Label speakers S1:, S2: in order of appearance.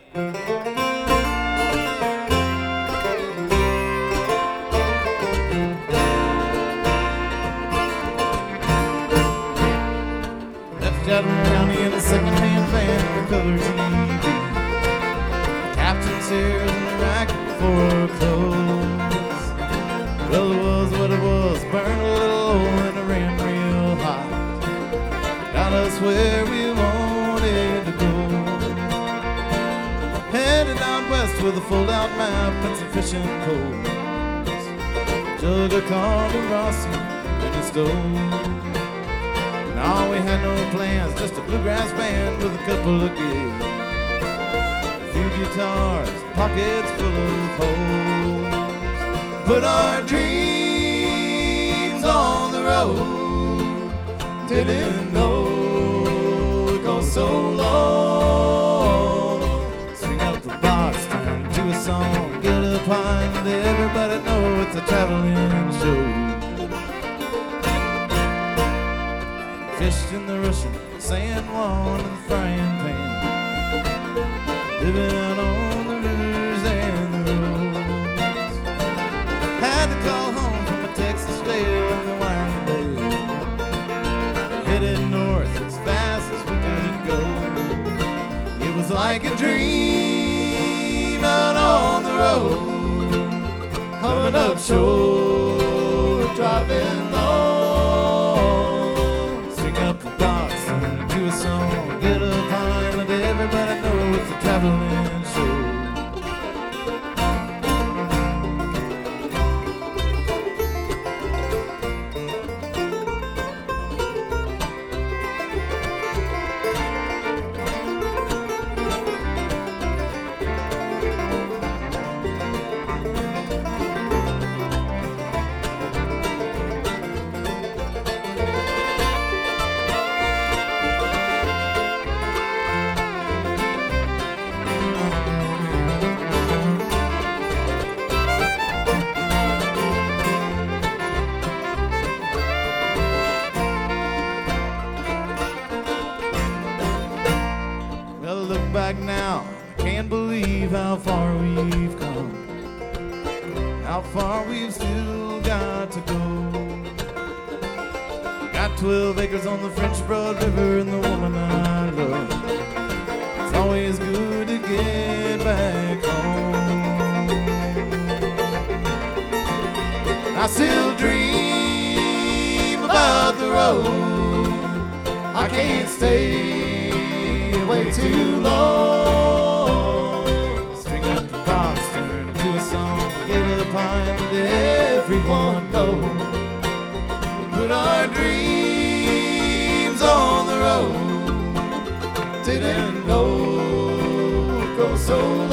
S1: Left Chatham County in a second-hand van with color TV. Captain's chairs and a rack for clothes. Well, it was what it was, burned a little oil and it ran real hot. Got us where we wanted to go. Headed out west with a fold-out map and some fishing poles. Jug of Carmen Rossi in the stove. No, we had no plans, just a bluegrass band with a couple of gigs. A few guitars, pockets full of holes. Put our dreams on the road. Didn't know it goes so long. Swing up the box, turn into a song. Get a pint, let everybody know it's a traveling show. Fished in the Russian, San Juan and the frying pan. Living on the rivers and the roads. Had to call home from a Texas trail in the winding day. Headed north as fast as we could go. It was like a dream out on the road. Coming up shore, driving low. Do a song, get a pint, let everybody know it's a traveling show. Look back now, I can't believe how far we've come, how far we've still got to go. Got 12 acres on the French Broad River and the woman I love. It's always good to get back home. I still dream about the road. I can't stay way too long. String up the box, turn into a song. Get a pint, let everyone know. Put our dreams on the road. Didn't know it goes so